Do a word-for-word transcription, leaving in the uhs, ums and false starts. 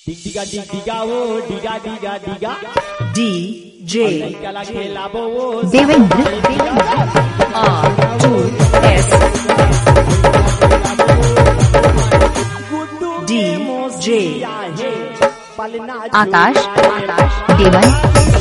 डिग डिगा डिग डिगा वो डिगा डिगा डिगा डीजे कला खेला वो Devendra R two S DJ पलना आकाश आकाश देवन